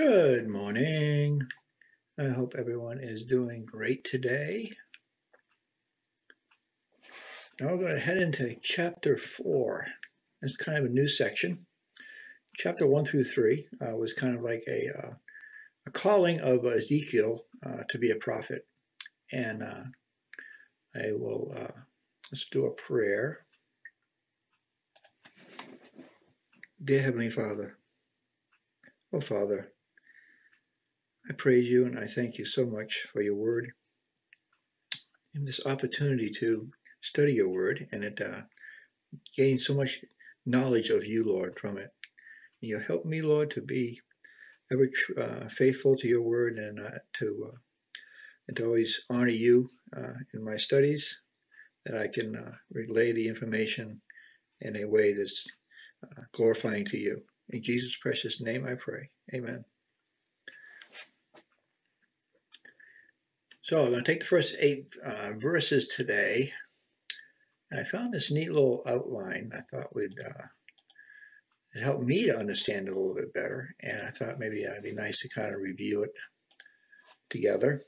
Good morning. I hope everyone is doing great today. Now we're going to head into chapter 4. It's kind of a new section. Chapter 1 through 3 was kind of like a calling of Ezekiel to be a prophet. And I will, let's do a prayer. Dear Heavenly Father, oh Father, I praise you and I thank you so much for your word and this opportunity to study your word and it gain so much knowledge of you, Lord, from it. And you help me, Lord, to be ever faithful to your word and to always honor you in my studies, that I can relay the information in a way that's glorifying to you. In Jesus' precious name I pray. Amen. So I'm going to take the first 8 verses today. And I found this neat little outline I thought would help me to understand it a little bit better. And I thought maybe it'd be nice to kind of review it together.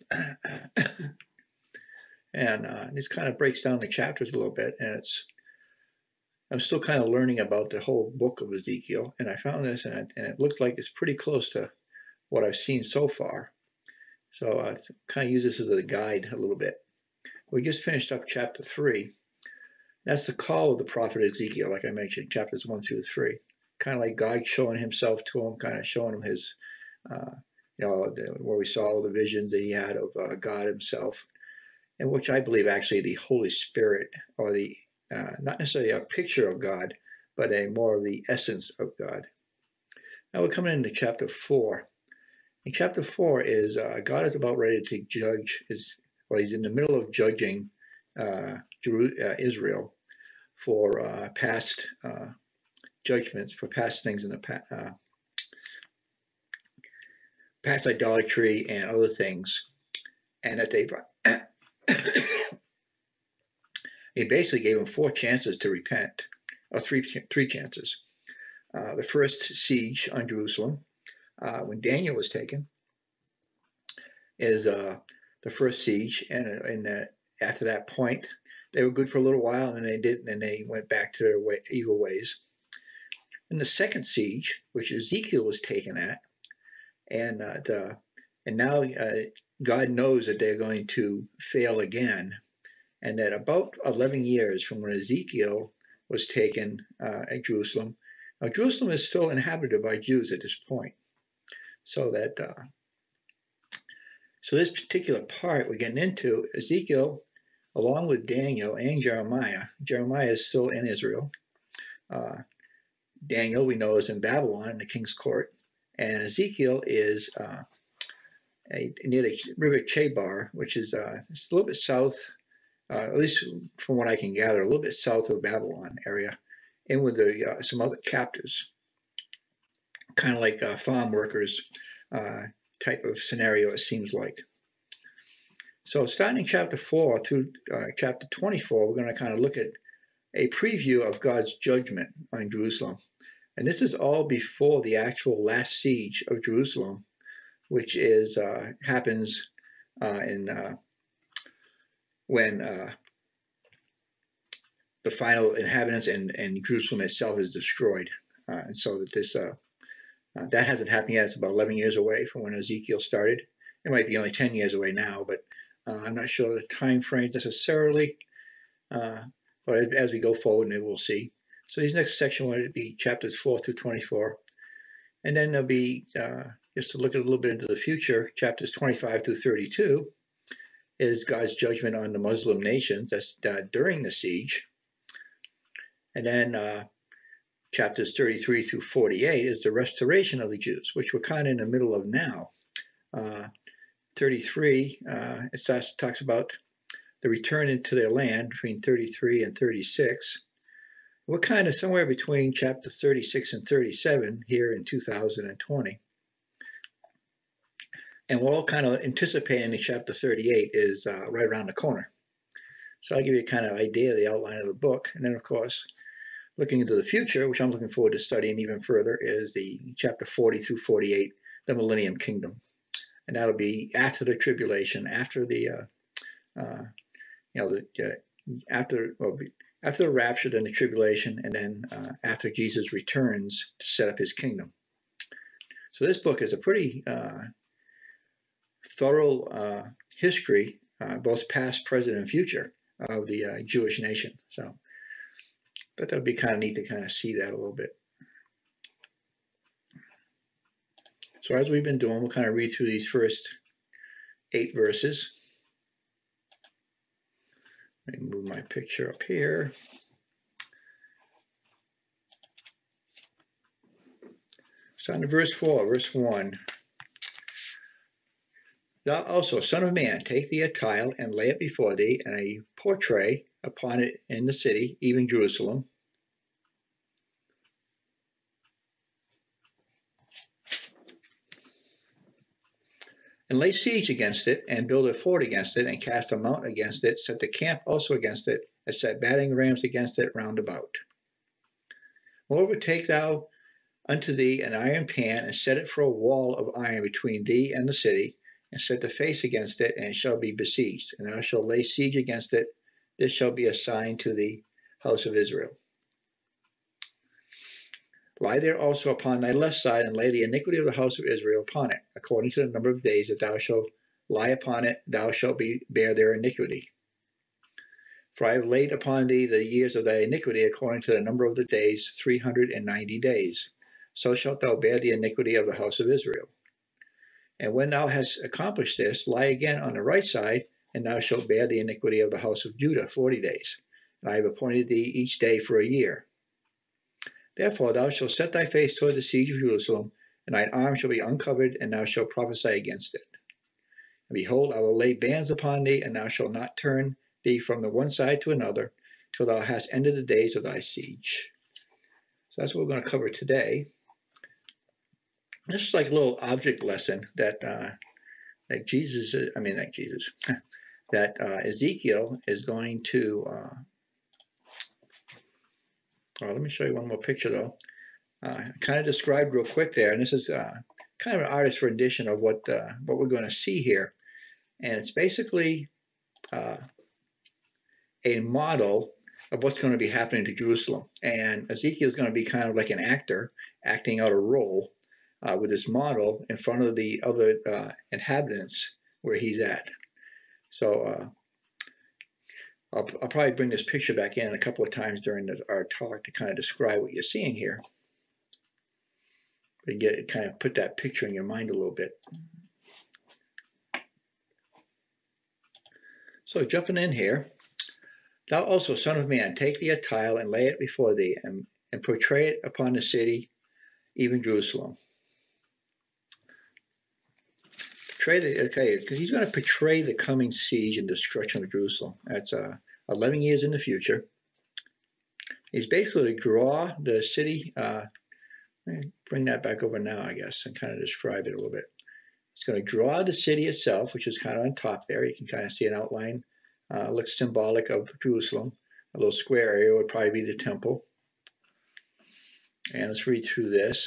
And this kind of breaks down the chapters a little bit. And I'm still kind of learning about the whole book of Ezekiel. And I found this, and it looked like it's pretty close to what I've seen so far. So I kind of use this as a guide a little bit. We just finished up chapter 3. That's the call of the prophet Ezekiel, like I mentioned, chapters 1 through 3. Kind of like God showing himself to him, kind of showing him his, where we saw all the visions that he had of God himself, and which I believe actually the Holy Spirit, or the not necessarily a picture of God, but a more of the essence of God. Now we're coming into chapter 4. In chapter 4 is God is about ready to judge he's in the middle of judging Israel for past judgments, for past things in the past idolatry and other things, and that they've he basically gave them 4 chances to repent, or three chances. The first siege on Jerusalem, when Daniel was taken, is the first siege, and after that point, they were good for a little while, and they went back to their evil ways. And the second siege, which Ezekiel was taken at, and now God knows that they're going to fail again, and that about 11 years from when Ezekiel was taken at Jerusalem. Now, Jerusalem is still inhabited by Jews at this point. So this particular part we're getting into, Ezekiel, along with Daniel and Jeremiah. Jeremiah is still in Israel. Daniel, we know, is in Babylon in the king's court. And Ezekiel is near the river Chebar, which is it's a little bit south, at least from what I can gather, a little bit south of Babylon area, and with some other captives, kind of like farm workers type of scenario, it seems like. So starting in chapter 4 through chapter 24, we're going to kind of look at a preview of God's judgment on Jerusalem. And this is all before the actual last siege of Jerusalem, which happens when the final inhabitants and Jerusalem itself is destroyed. And so that hasn't happened yet. It's about 11 years away from when Ezekiel started. It might be only 10 years away now, but I'm not sure the time frame necessarily. But as we go forward, maybe we'll see. So these next section will be chapters 4 through 24. And then there'll be, just to look a little bit into the future, chapters 25 through 32 is God's judgment on the Muslim nations. That's during the siege. And then chapters 33 through 48 is the restoration of the Jews, which we're kind of in the middle of now. 33, it talks about the return into their land between 33 and 36. We're kind of somewhere between chapter 36 and 37 here in 2020. And we're all kind of anticipating that chapter 38 is right around the corner. So I'll give you a kind of idea of the outline of the book. And then, of course, looking into the future, which I'm looking forward to studying even further, is the chapter 40 through 48, the millennium kingdom, and that'll be after the tribulation, after the after after the rapture, then the tribulation, and then after Jesus returns to set up his kingdom. So this book is a pretty thorough history, both past, present, and future of the Jewish nation. So, but that would be kind of neat to kind of see that a little bit. So as we've been doing, we'll kind of read through these first 8 verses. Let me move my picture up here. So on to verse 4, verse 1. Thou also, son of man, take thee a tile and lay it before thee, and a portrait upon it in the city, even Jerusalem. And lay siege against it, and build a fort against it, and cast a mount against it, set the camp also against it, and set battering rams against it round about. Moreover, take thou unto thee an iron pan, and set it for a wall of iron between thee and the city, and set the face against it, and it shall be besieged. And thou shalt lay siege against it. This shall be a sign to the house of Israel. Lie there also upon thy left side, and lay the iniquity of the house of Israel upon it. According to the number of days that thou shalt lie upon it, thou shalt bear their iniquity. For I have laid upon thee the years of thy iniquity according to the number of the days, 390 days. So shalt thou bear the iniquity of the house of Israel. And when thou hast accomplished this, lie again on the right side, and thou shalt bear the iniquity of the house of Judah 40 days. And I have appointed thee each day for a year. Therefore thou shalt set thy face toward the siege of Jerusalem, and thine arm shall be uncovered, and thou shalt prophesy against it. And behold, I will lay bands upon thee, and thou shalt not turn thee from the one side to another, till thou hast ended the days of thy siege. So that's what we're going to cover today. This is like a little object lesson that that Ezekiel is going to. Let me show you one more picture though. Kind of described real quick there, and this is kind of an artist's rendition of what we're going to see here, and it's basically a model of what's going to be happening to Jerusalem. And Ezekiel is going to be kind of like an actor acting out a role with this model in front of the other inhabitants where he's at. So I'll probably bring this picture back in a couple of times during our talk to kind of describe what you're seeing here. But kind of put that picture in your mind a little bit. So jumping in here, thou also, son of man, take thee a tile and lay it before thee, and portray it upon the city, even Jerusalem. Okay, because he's going to portray the coming siege and destruction of Jerusalem. That's 11 years in the future. He's basically to draw the city. Bring that back over now, I guess, and kind of describe it a little bit. It's going to draw the city itself, which is kind of on top there. You can kind of see an outline. Looks symbolic of Jerusalem. A little square area would probably be the temple. And let's read through this.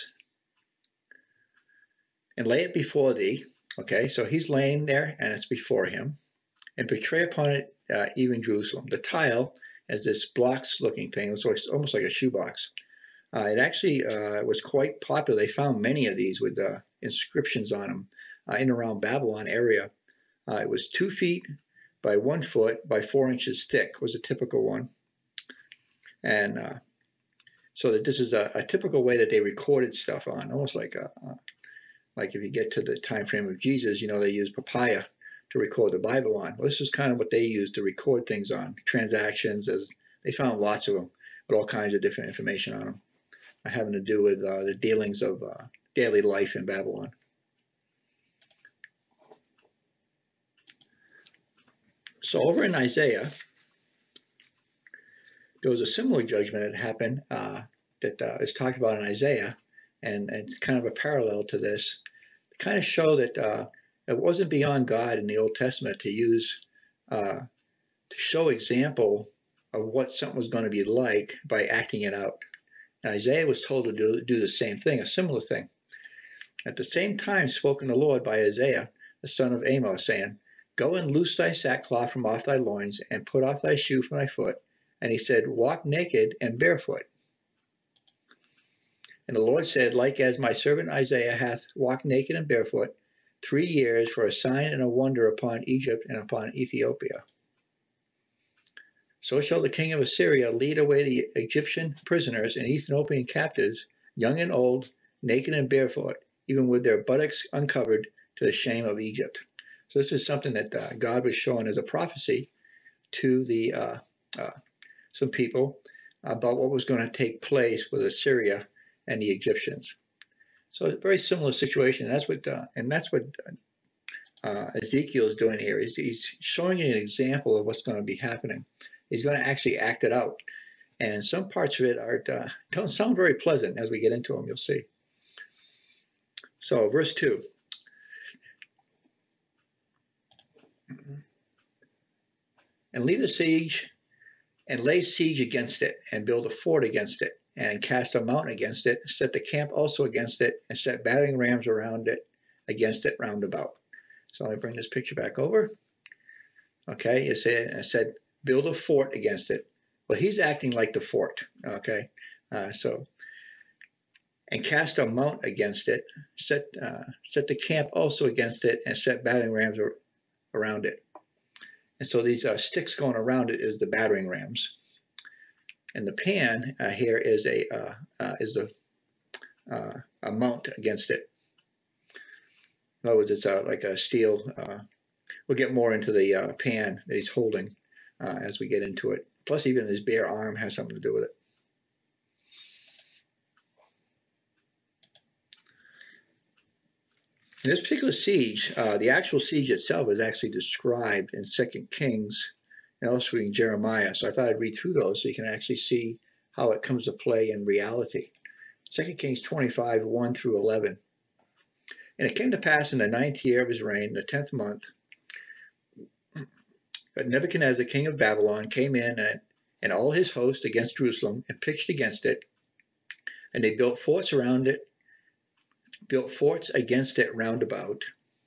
And lay it before thee. Okay, so he's laying there, and it's before him. And portray upon it even Jerusalem. The tile as this blocks-looking thing. So it's almost like a shoebox. It actually was quite popular. They found many of these with inscriptions on them in and around Babylon area. It was 2 feet by 1 foot by 4 inches thick was a typical one. And so that this is a typical way that they recorded stuff on, almost like if you get to the time frame of Jesus, they use papyrus to record the Bible on. Well, this is kind of what they used to record things on, transactions. As they found lots of them with all kinds of different information on them, having to do with the dealings of daily life in Babylon. So over in Isaiah, there was a similar judgment that happened that is talked about in Isaiah, and it's kind of a parallel to this. To kind of show that it wasn't beyond God in the Old Testament to use to show example of what something was going to be like by acting it out. And Isaiah was told to do the same thing, a similar thing. At the same time spoken the Lord by Isaiah, the son of Amos, saying, Go and loose thy sackcloth from off thy loins, and put off thy shoe from thy foot. And he said, Walk naked and barefoot. And the Lord said, Like as my servant Isaiah hath walked naked and barefoot 3 years for a sign and a wonder upon Egypt and upon Ethiopia. So shall the king of Assyria lead away the Egyptian prisoners and Ethiopian captives, young and old, naked and barefoot, even with their buttocks uncovered, to the shame of Egypt. So this is something that God was showing as a prophecy to some people about what was going to take place with Assyria and the Egyptians. So it's a very similar situation. That's what Ezekiel is doing here. He's showing you an example of what's going to be happening. He's going to actually act it out. And some parts of it don't sound very pleasant. As we get into them, you'll see. So verse 2. And lead the siege, and lay siege against it, and build a fort against it, and cast a mountain against it, set the camp also against it, and set battering rams around it, against it round about. So let me bring this picture back over. Okay, it said build a fort against it. Well, he's acting like the fort. Okay, and cast a mount against it, set the camp also against it, and set battering rams around it. And so these sticks going around it is the battering rams. And the pan here is a mount against it. In other words, it's like a steel. We'll get more into the pan that he's holding as we get into it. Plus, even his bare arm has something to do with it. In this particular siege, the actual siege itself is actually described in 2 Kings and also in Jeremiah. So I thought I'd read through those so you can actually see how it comes to play in reality. 2 Kings 25, 1 through 11. And it came to pass in the 9th year of his reign, the 10th month, that Nebuchadnezzar, king of Babylon, came in and all his host against Jerusalem and pitched against it. And they built forts around it, built forts against it round about.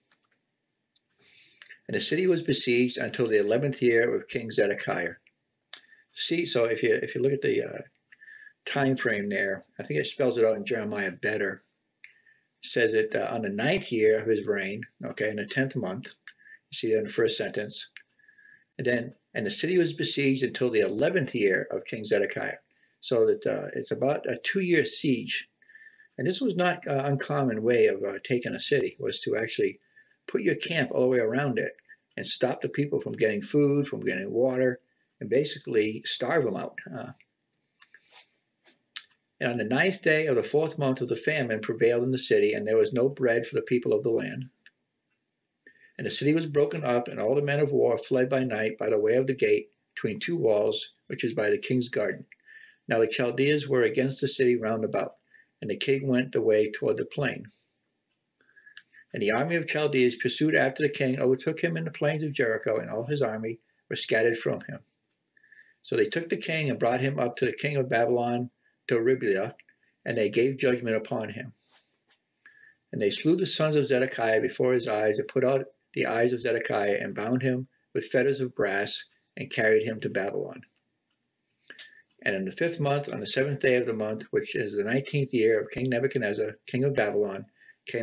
And the city was besieged until the 11th year of King Zedekiah. See, so if you look at the time frame there, I think it spells it out in Jeremiah better. It says it on the 9th year of his reign, okay, in the 10th month. You see that in the first sentence. And the city was besieged until the 11th year of King Zedekiah. So that it's about a 2-year siege. And this was not an uncommon way of taking a city, was to actually put your camp all the way around it and stop the people from getting food, from getting water, and basically starve them out. And on the 9th day of the 4th month of the famine prevailed in the city, and there was no bread for the people of the land. And the city was broken up, and all the men of war fled by night by the way of the gate between 2 walls, which is by the king's garden. Now the Chaldeans were against the city round about, and the king went the way toward the plain. And the army of Chaldeans pursued after the king, overtook him in the plains of Jericho, and all his army were scattered from him. So they took the king and brought him up to the king of Babylon, to Riblah, and they gave judgment upon him. And they slew the sons of Zedekiah before his eyes, and put out the eyes of Zedekiah, and bound him with fetters of brass, and carried him to Babylon. And in the 5th month, on the 7th day of the month, which is the 19th year of King Nebuchadnezzar, king of Babylon, came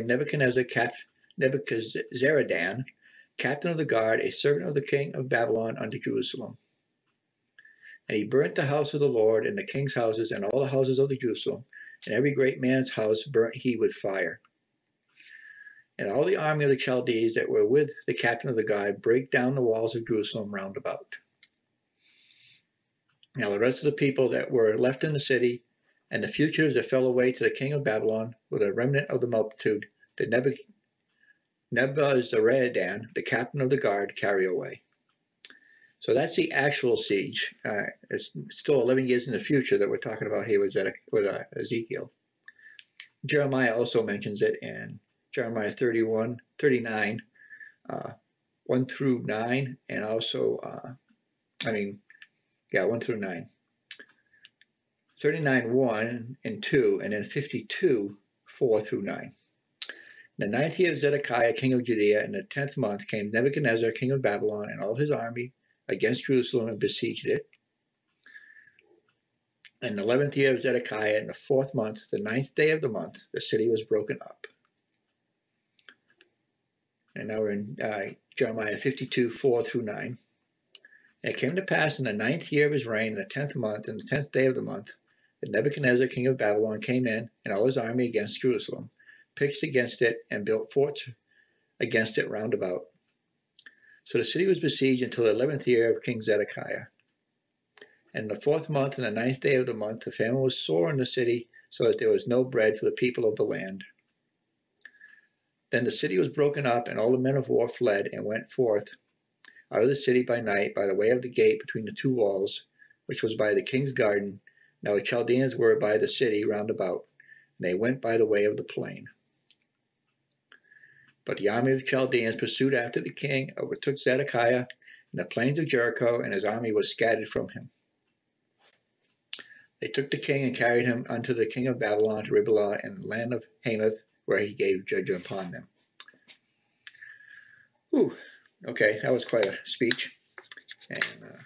Nebuzaradan, captain of the guard, a servant of the king of Babylon, unto Jerusalem. And he burnt the house of the Lord, and the king's houses, and all the houses of the Jerusalem, and every great man's house burnt he with fire. And all the army of the Chaldees that were with the captain of the guard brake down the walls of Jerusalem round about. Now the rest of the people that were left in the city, and the fugitives that fell away to the king of Babylon, with a remnant of the multitude, did Nebuzaradan, the captain of the guard, carry away. So that's the actual siege. It's still 11 years in the future that we're talking about here with Ezekiel. Jeremiah also mentions it in Jeremiah 39, 1 through 9, and also, 1 through 9. 39, 1 and 2, and then 52, 4 through 9. In the 9th year of Zedekiah, king of Judea, in the 10th month, came Nebuchadnezzar, king of Babylon, and all his army against Jerusalem and besieged it. In the 11th year of Zedekiah, in the 4th month, the 9th day of the month, the city was broken up. And now we're in Jeremiah 52, 4 through 9. And it came to pass in the 9th year of his reign, in the 10th month, in the 10th day of the month, that Nebuchadnezzar, king of Babylon, came in, and all his army against Jerusalem, pitched against it, and built forts against it round about. So the city was besieged until the 11th year of King Zedekiah. And in the 4th month, and the 9th day of the month, the famine was sore in the city, so that there was no bread for the people of the land. Then the city was broken up, and all the men of war fled and went forth out of the city by night by the way of the gate between the two walls, which was by the king's garden. Now the Chaldeans were by the city round about, and they went by the way of the plain. But the army of the Chaldeans pursued after the king, overtook Zedekiah in the plains of Jericho, and his army was scattered from him. They took the king and carried him unto the king of Babylon to Riblah in the land of Hamath, where he gave judgment upon them. Ooh, okay, that was quite a speech. And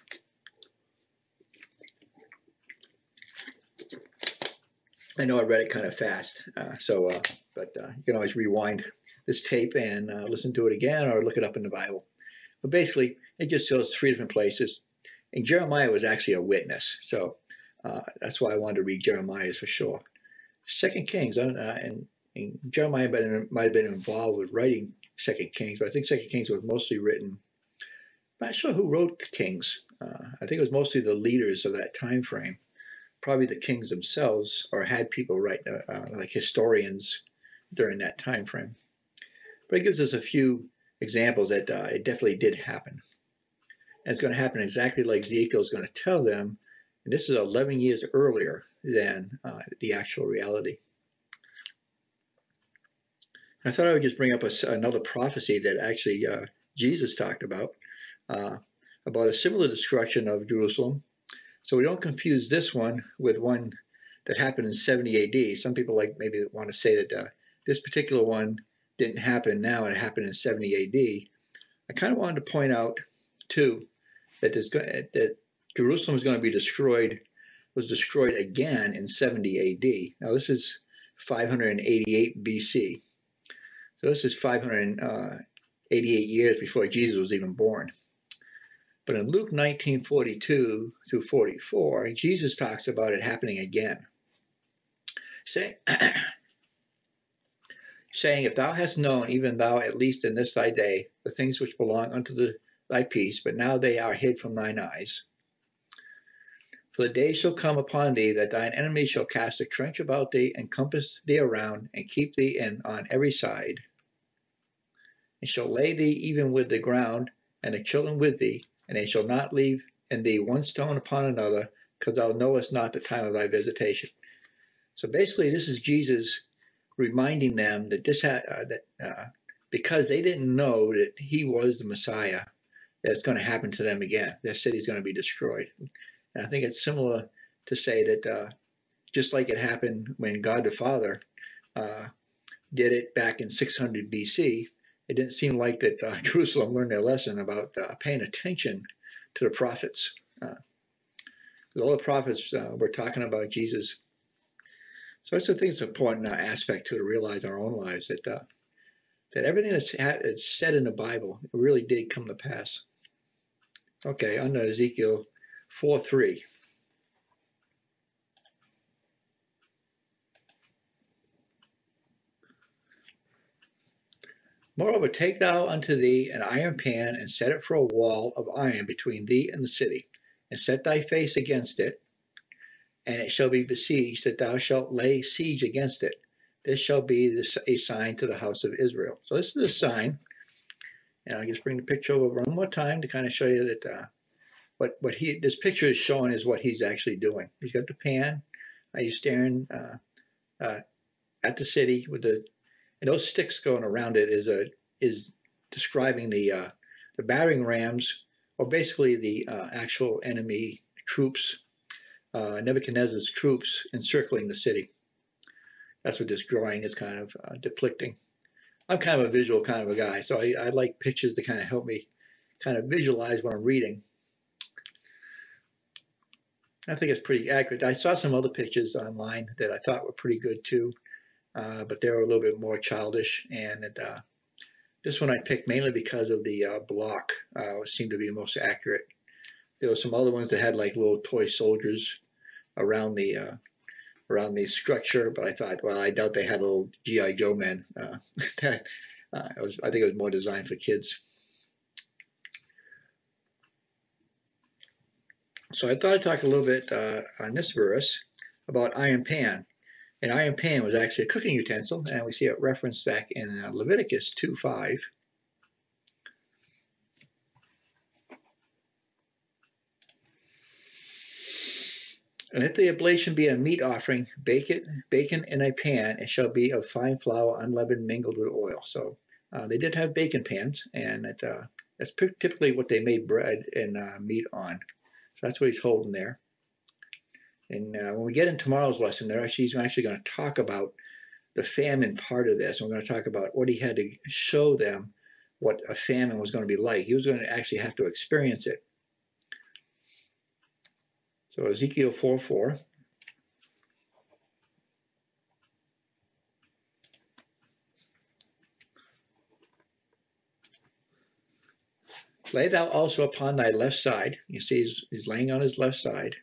I know I read it kind of fast, but you can always rewind this tape and listen to it again or look it up in the Bible. But basically, it just shows 3 different places. And Jeremiah was actually a witness, so that's why I wanted to read Jeremiah for sure. 2 Kings, and Jeremiah might have been involved with writing 2 Kings, but I think 2 Kings was mostly written. I'm not sure who wrote Kings. I think it was mostly the leaders of that time frame, probably the kings themselves, or had people write like historians during that time frame. But it gives us a few examples that it definitely did happen. And it's going to happen exactly like Ezekiel is going to tell them. And this is 11 years earlier than the actual reality. I thought I would just bring up another prophecy that actually Jesus talked about a similar destruction of Jerusalem. So we don't confuse this one with one that happened in 70 AD. Some people maybe want to say that this particular one didn't happen now, it happened in 70 AD. I kind of wanted to point out, too, that Jerusalem is going to be was destroyed again in 70 AD. Now, this is 588 BC. So this is 588 years before Jesus was even born. But in Luke 19:42 through 44, Jesus talks about it happening again, saying, if thou hast known, even thou at least in this thy day, the things which belong unto thy peace, but now they are hid from thine eyes. For the day shall come upon thee that thine enemies shall cast a trench about thee, and compass thee around, and keep thee in on every side, and shall lay thee even with the ground, and the children with thee, and they shall not leave in thee one stone upon another, because thou knowest not the time of thy visitation. So basically, this is Jesus reminding them that because they didn't know that he was the Messiah, that it's going to happen to them again. Their city is going to be destroyed. And I think it's similar to say that just like it happened when God the Father did it back in 600 BC, it didn't seem like that Jerusalem learned their lesson about paying attention to the prophets. All the prophets were talking about Jesus. So I still think it's an important aspect to realize in our own lives that everything that's said in the Bible really did come to pass. Okay, on to Ezekiel 4:3. Moreover, take thou unto thee an iron pan, and set it for a wall of iron between thee and the city, and set thy face against it, and it shall be besieged, that thou shalt lay siege against it. This shall be a sign to the house of Israel. So this is a sign, and I'll just bring the picture over one more time to kind of show you that this picture is showing is what he's actually doing. He's got the pan. He's staring at the city with and those sticks going around it is describing the battering rams, or basically the actual enemy troops, Nebuchadnezzar's troops encircling the city. That's what this drawing is kind of depicting. I'm kind of a visual kind of a guy, so I like pictures to kind of help me kind of visualize what I'm reading. I think it's pretty accurate. I saw some other pictures online that I thought were pretty good too, but they were a little bit more childish. And this one I picked mainly because of the block seemed to be the most accurate. There were some other ones that had like little toy soldiers around the structure, but I thought, well, I doubt they had little GI Joe men. I think it was more designed for kids. So I thought I'd talk a little bit on this verse about iron pan. An iron pan was actually a cooking utensil, and we see it referenced back in Leviticus 2:5. And if the oblation be a meat offering, bacon in a pan, it shall be of fine flour, unleavened, mingled with oil. So they did have bacon pans, and that's typically what they made bread and meat on. So that's what he's holding there. And when we get in tomorrow's lesson, he's actually going to talk about the famine part of this. And we're going to talk about what he had to show them what a famine was going to be like. He was going to actually have to experience it. So Ezekiel 4:4. Lay thou also upon thy left side. You see, he's laying on his left side.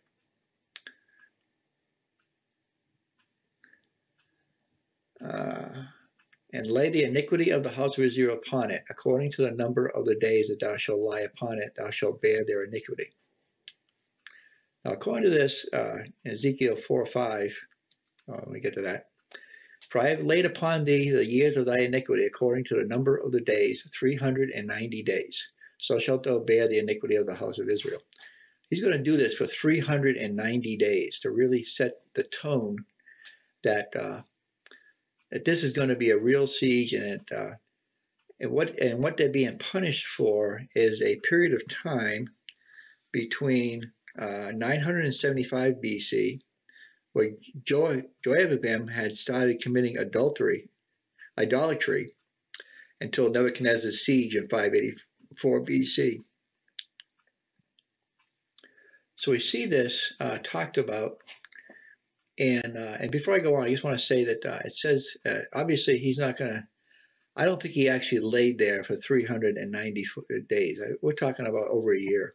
And lay the iniquity of the house of Israel upon it, according to the number of the days that thou shalt lie upon it, thou shalt bear their iniquity. Now, according to this, Ezekiel 4:5, let me get to that. For I have laid upon thee the years of thy iniquity, according to the number of the days, 390 days. So shalt thou bear the iniquity of the house of Israel. He's going to do this for 390 days to really set the tone that that this is going to be a real siege, and what they're being punished for is a period of time between 975 BC, where Jehoiakim had started committing idolatry, until Nebuchadnezzar's siege in 584 BC. So we see this talked about, and before I go on, I just want to say that it says obviously he's not going to. I don't think he actually laid there for 390 days. We're talking about over a year.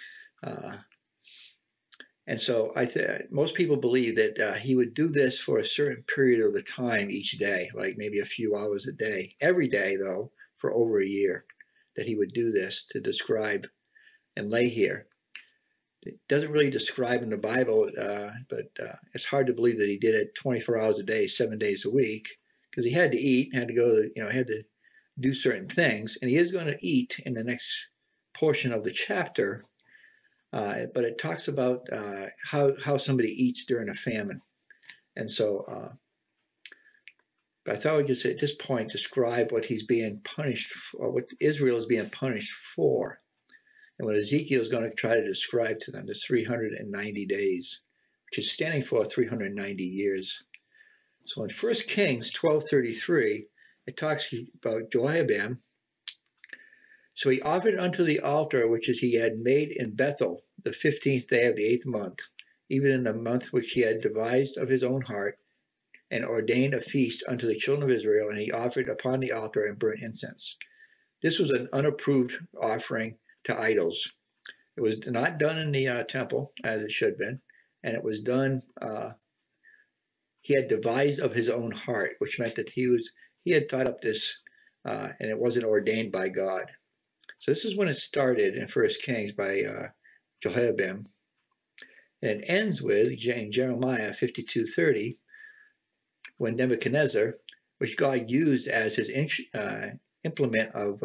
And so most people believe that he would do this for a certain period of the time each day, like maybe a few hours a day. Every day, though, for over a year, that he would do this to describe and lay here. It doesn't really describe in the Bible, but it's hard to believe that he did it 24 hours a day, 7 days a week, because he had to eat, had to go, had to do certain things, and he is going to eat in the next portion of the chapter. But it talks about how somebody eats during a famine. And so I thought we'd just at this point describe what he's being punished for, what Israel is being punished for, and what Ezekiel is going to try to describe to them, this 390 days, which is standing for 390 years. So in 1 Kings 12:33, it talks about Jehoiakim. So he offered unto the altar which he had made in Bethel the 15th day of the 8th month, even in the month which he had devised of his own heart, and ordained a feast unto the children of Israel, and he offered upon the altar and burnt incense. This was an unapproved offering to idols. It was not done in the temple as it should have been, and it was done. He had devised of his own heart, which meant that he had thought up this, and it wasn't ordained by God. So this is when it started in 1 Kings by Jehoiakim, and it ends with in Jeremiah 52:30, when Nebuchadnezzar, which God used as his implement of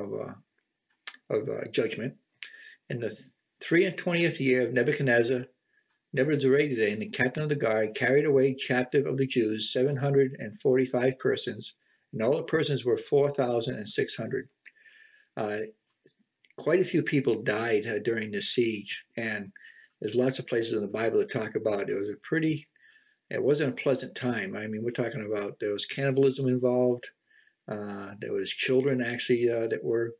judgment, in the 23rd year of Nebuchadnezzar, Nebuzaradan, the captain of the guard, carried away captive of the Jews 745 persons, and all the persons were 4,600. Quite a few people died during this siege, and there's lots of places in the Bible that talk about it wasn't a pleasant time. I mean, we're talking about there was cannibalism involved. There was children actually that were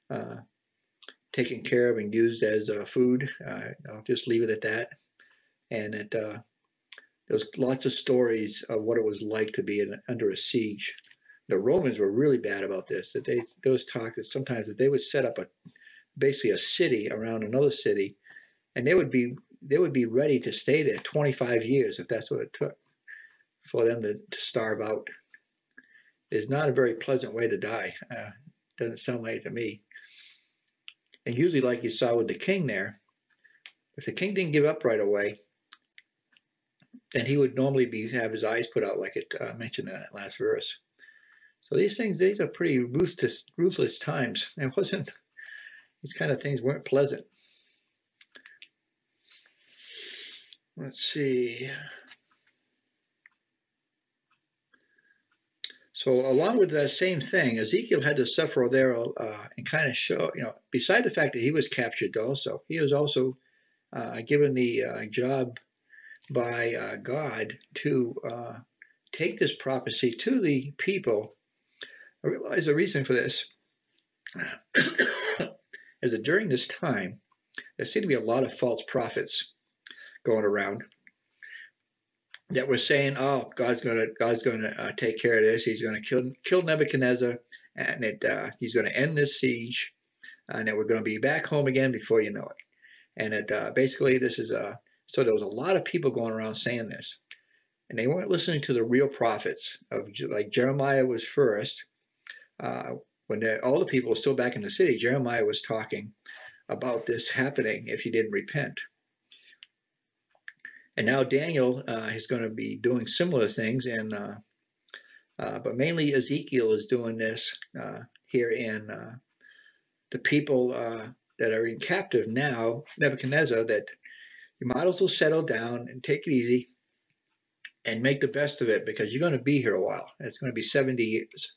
taken care of and used as food. I'll just leave it at that. And there was lots of stories of what it was like to be under a siege. The Romans were really bad about this. That there was talk that sometimes that they would set up basically a city around another city, and they would be ready to stay there 25 years if that's what it took for them to starve out. It's not a very pleasant way to die. Doesn't sound like it to me. And usually, like you saw with the king there, if the king didn't give up right away, then he would normally have his eyes put out, like it mentioned in that last verse. So these are pretty ruthless times. It wasn't. These kind of things weren't pleasant. Let's see. So along with that same thing, Ezekiel had to suffer there and kind of show, beside the fact that he was captured also, he was also given the job by God to take this prophecy to the people. I realize the reason for this is that during this time, there seemed to be a lot of false prophets going around that were saying, "Oh, God's gonna take care of this. He's gonna kill Nebuchadnezzar, and he's gonna end this siege, and that we're gonna be back home again before you know it." And basically, this is so there was a lot of people going around saying this, and they weren't listening to the real prophets. Like Jeremiah was first. When all the people were still back in the city, Jeremiah was talking about this happening if you didn't repent. And now Daniel is going to be doing similar things, but mainly Ezekiel is doing this here in the people that are in captive now, Nebuchadnezzar, that you might as well settle down and take it easy and make the best of it because you're going to be here a while. It's going to be 70 years.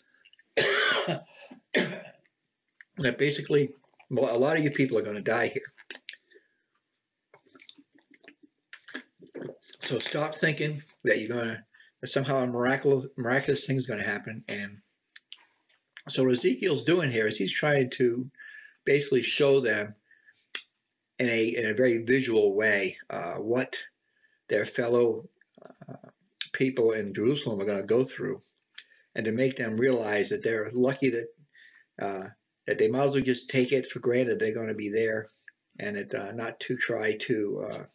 That basically, a lot of you people are going to die here. So stop thinking that somehow a miraculous thing is going to happen. And so what Ezekiel's doing here is he's trying to basically show them in a very visual way what their fellow people in Jerusalem are going to go through, and to make them realize that they're lucky that they might as well just take it for granted they're going to be there, and not to try to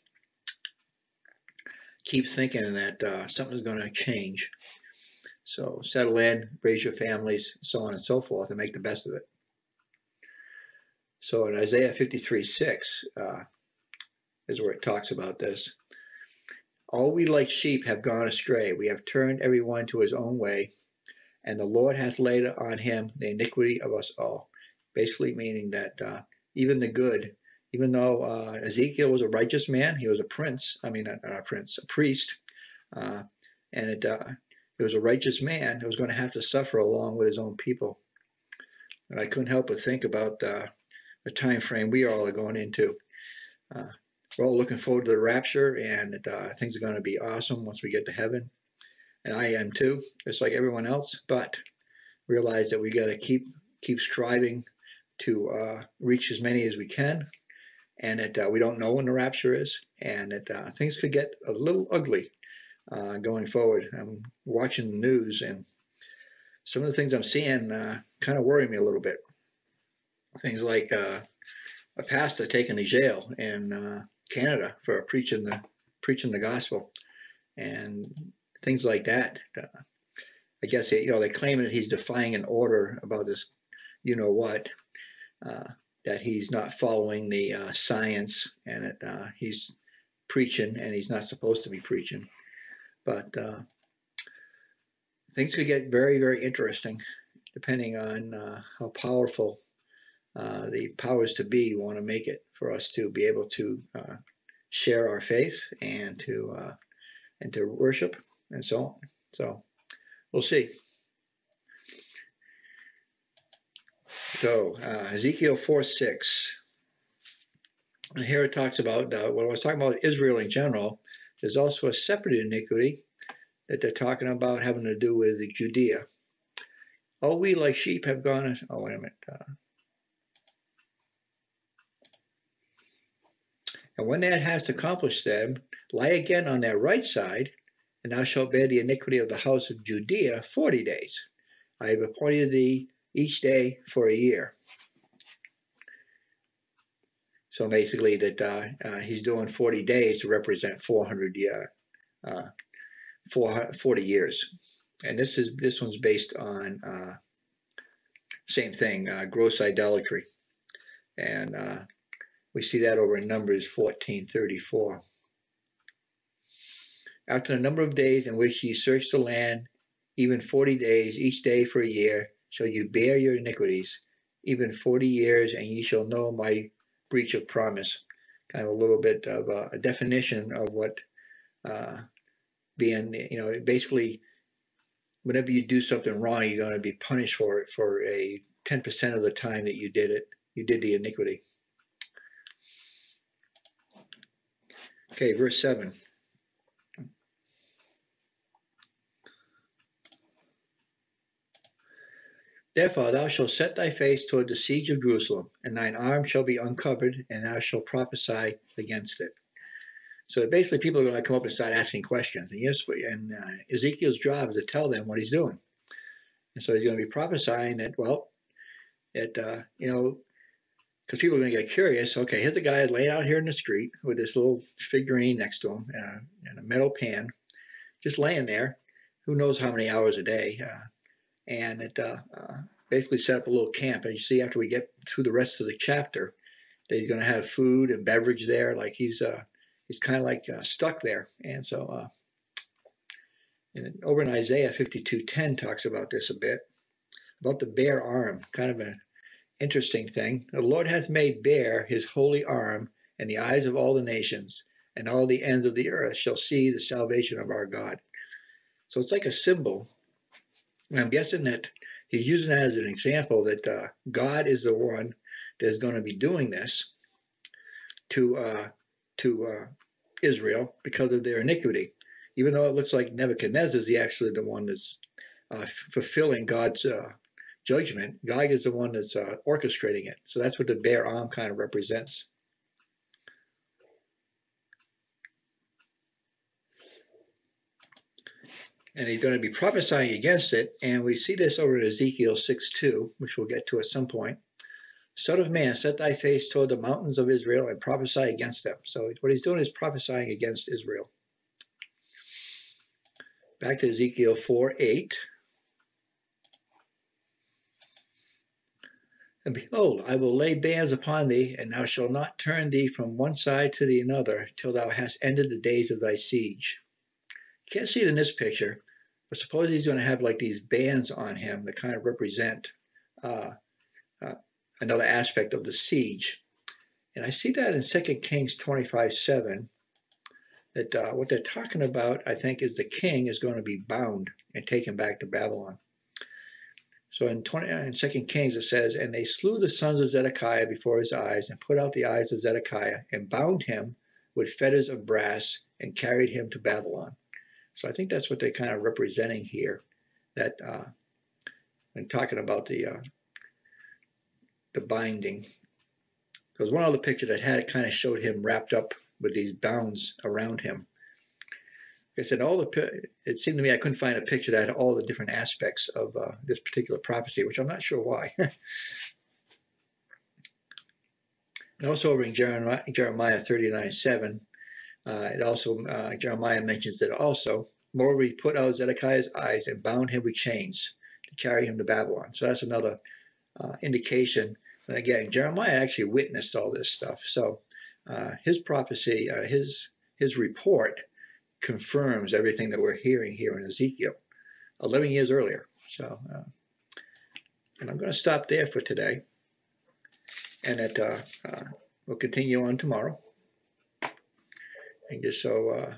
keep thinking that something's going to change. So settle in, raise your families, so on and so forth, and make the best of it. So in Isaiah 53:6 is where it talks about this. All we like sheep have gone astray. We have turned everyone to his own way, and the Lord hath laid on him the iniquity of us all. Basically meaning that even the good, even though Ezekiel was a righteous man, he was a prince. I mean, not a prince, a priest, and it was a righteous man who was going to have to suffer along with his own people. And I couldn't help but think about the time frame we all are going into. We're all looking forward to the rapture, and things are going to be awesome once we get to heaven. And I am too, just like everyone else. But realize that we got to keep striving to reach as many as we can, and that we don't know when the rapture is, and that things could get a little ugly going forward. I'm watching the news, and some of the things I'm seeing kind of worry me a little bit. Things like a pastor taken to jail in Canada for preaching the gospel, and things like that. I guess they claim that he's defying an order about this, what, that he's not following the science, and that he's preaching and he's not supposed to be preaching. But things could get very, very interesting depending on how powerful the powers to be want to make it for us to be able to share our faith and to worship and so on. So we'll see. So Ezekiel 4:6, and here it talks about what I was talking about Israel in general. There's also a separate iniquity that they're talking about having to do with Judea. All we like sheep have gone. Oh, wait a minute. And when thou hast accomplished them, lie again on their right side, and thou shalt bear the iniquity of the house of Judea 40 days. I have appointed thee each day for a year. So basically, that he's doing 40 days to represent 40 years, and this one's based on same thing, gross idolatry, and we see that over in Numbers 14:34. After the number of days in which ye search the land, even 40 days, each day for a year, shall you bear your iniquities, even 40 years, and ye shall know my breach of promise. Kind of a little bit of a definition of what being, basically, whenever you do something wrong, you're going to be punished for it for a 10% of the time that you did it. You did the iniquity. Okay, verse 7. Therefore thou shalt set thy face toward the siege of Jerusalem, and thine arm shall be uncovered, and thou shalt prophesy against it. So basically, people are going to come up and start asking questions. And Ezekiel's job is to tell them what he's doing. And so he's going to be prophesying that, well, that, because people are going to get curious. Okay, here's the guy laying out here in the street with this little figurine next to him and a metal pan, just laying there. Who knows how many hours a day? And it basically set up a little camp. And you see, after we get through the rest of the chapter, that he's going to have food and beverage there. Like he's kind of like stuck there. And so and over in Isaiah 52:10 talks about this a bit, about the bare arm, kind of an interesting thing. The Lord hath made bare his holy arm, and the eyes of all the nations, and all the ends of the earth shall see the salvation of our God. So it's like a symbol. And I'm guessing that he's using that as an example that God is the one that's going to be doing this to Israel because of their iniquity. Even though it looks like Nebuchadnezzar is actually the one that's fulfilling God's judgment, God is the one that's orchestrating it. So that's what the bare arm kind of represents. And he's going to be prophesying against it. And we see this over in Ezekiel 6:2, which we'll get to at some point. Son of man, set thy face toward the mountains of Israel and prophesy against them. So what he's doing is prophesying against Israel. Back to Ezekiel 4:8. And behold, I will lay bands upon thee, and thou shalt not turn thee from one side to the other till thou hast ended the days of thy siege. You can't see it in this picture, but suppose he's going to have like these bands on him that kind of represent another aspect of the siege. And I see that in 2 Kings 25:7, that what they're talking about, I think, is the king is going to be bound and taken back to Babylon. So in 2 Kings it says, and they slew the sons of Zedekiah before his eyes, and put out the eyes of Zedekiah, and bound him with fetters of brass, and carried him to Babylon. So I think that's what they're kind of representing here, that when talking about the binding. Because one other picture that had it kind of showed him wrapped up with these bounds around him. Like I said, it seemed to me I couldn't find a picture that had all the different aspects of this particular prophecy, which I'm not sure why. And also over in Jeremiah 39:7, it also Jeremiah mentions that also. Moreover, he put out Zedekiah's eyes and bound him with chains to carry him to Babylon. So that's another indication. And again, Jeremiah actually witnessed all this stuff. So his prophecy, his report confirms everything that we're hearing here in Ezekiel 11 years earlier. So, and I'm going to stop there for today, and that we'll continue on tomorrow. And just so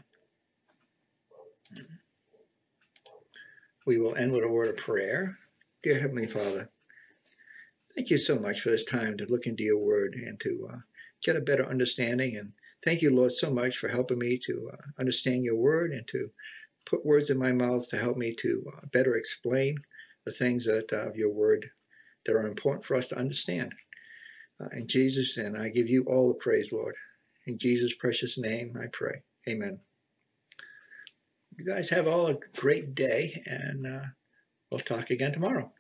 we will end with a word of prayer. Dear Heavenly Father, thank you so much for this time to look into your word and to get a better understanding. And thank you, Lord, so much for helping me to understand your word and to put words in my mouth to help me to better explain the things that of your word that are important for us to understand. In Jesus, and I give you all the praise, Lord. In Jesus' precious name, I pray. Amen. You guys have all a great day, and we'll talk again tomorrow.